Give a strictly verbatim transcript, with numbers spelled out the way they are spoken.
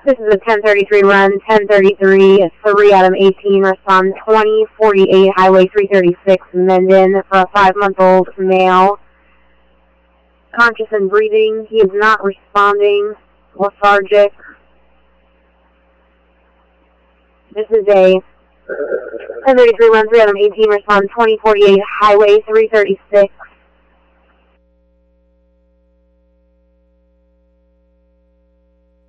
This is a ten thirty-three run, ten thirty-three, three Adam eighteen, respond twenty forty-eight, Highway three thirty-six, Mendon, for a five-month-old male. Conscious and breathing, he is not responding, lethargic. This is a ten thirty-three run, three Adam eighteen, respond twenty forty-eight, Highway three thirty-six,